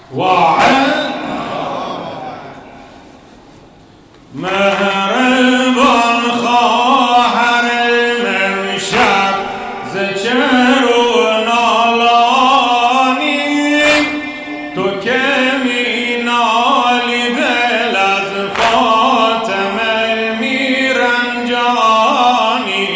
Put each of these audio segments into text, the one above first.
واحد مهربان خواهر من شب زچر و نالانی تو که می نالی دل از فاطمه می رنجانی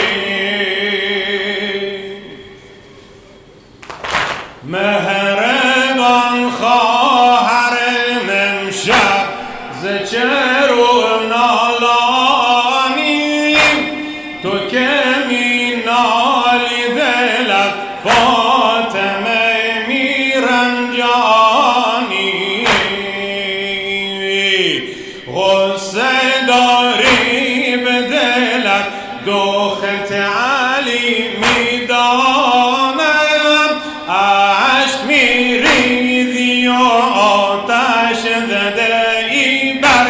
مهربان خواهر من شب زچر و نالانی تو که می نالی دلت فاطمه می رنجانی غصه داری به دلت دخت علی می دانم عشق می ریزی و آتش زده ای بر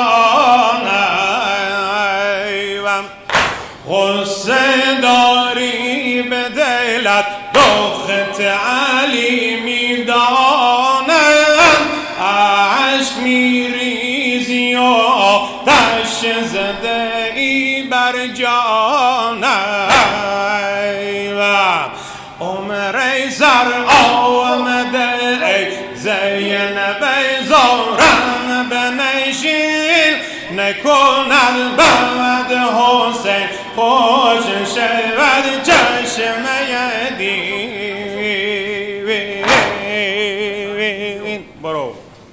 جانم غصه داری به دلت دخت علی می دانم عشق می ریزی و آتش زده ای بر جانم عمر زر آمده ای زینب زارم بنشین نکند بعد حسین خوش شود چشمه دیوین برو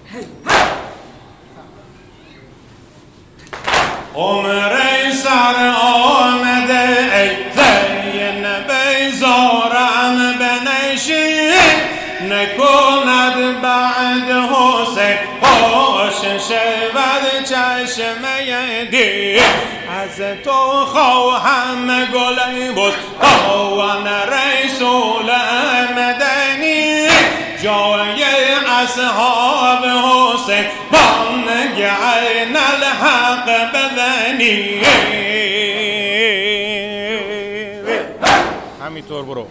عمر سر آمده ای زینب زارم بنشین نکند بعد حسین خوش شود چشمه دی از تو خواهم گل بستان رسول مدنی جای اصحاب حسین بانگ عین الحق بزنی همینطور برو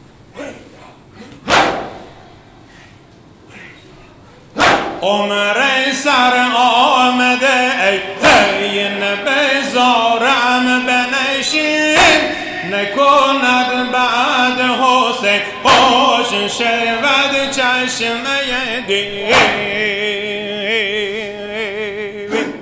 عمر سر آمده ای زینب زارم بنشین نکند بعد حسین خوش شود چشمه دیوین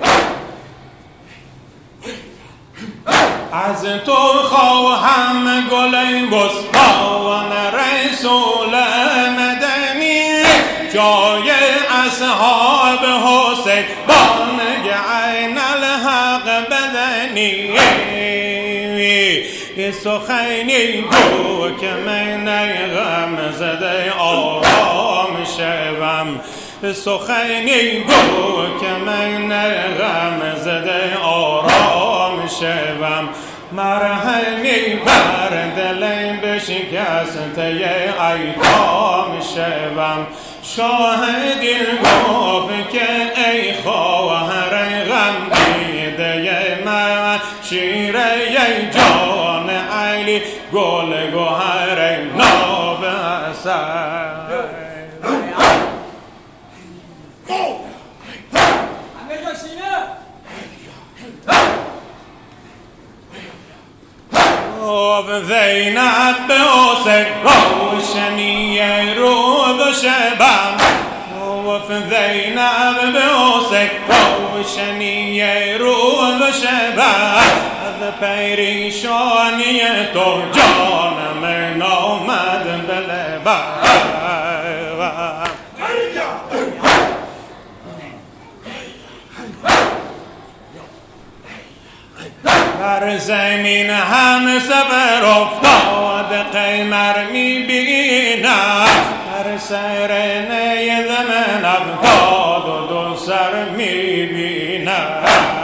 از تو خواهم گل بستان رسول مدنی جای اصحاب حسین بانگ عین الحق بزنی سخنی گو که من غم زده آرام شوم سخنی گو که من غم زده آرام شوم مرهمی بر دل بشکسته ایتام شوم شاه دل گفت که ای خواهر غم دیده من شیره جان علی گل گوهر ناب حسن زینب به حسین روشنی روز و شبم زینب به حسین روشنی روز و شبم از پریشانی تو جانم نامد به لبم بر زمین هم سفر افتاد قیمر میبینم هر سر نی زمن افتاد و دو سر میبینم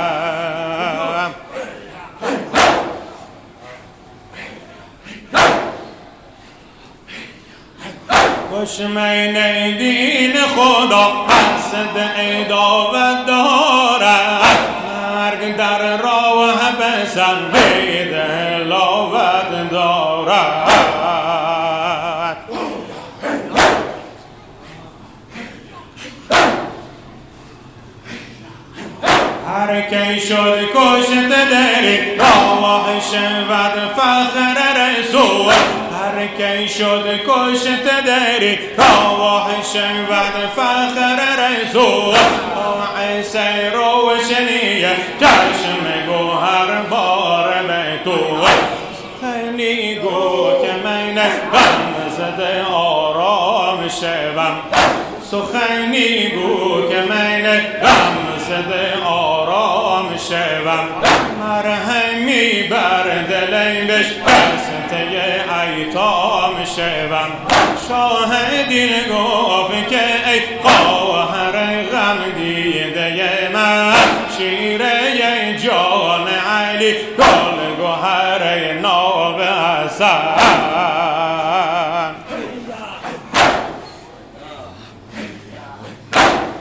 دشمن دین خدا حسد عداوت دارد مرگ در راه بسن بید لاوت دارد کی شد کشت دری راه شود فخر رسول هر کی شد کشت دری راه شود فخر رسول عیسی روشنی چشم گوهر بار به تو خیلی گو که من غم زده آرام شوم سخنی گو که من غم زده آرام شوم مرهمی بر دلم بش بسته ایتام شوم شاه دل گفت که ای خواهر غم دیده من شیره جان علی گل گوهر ناب حسن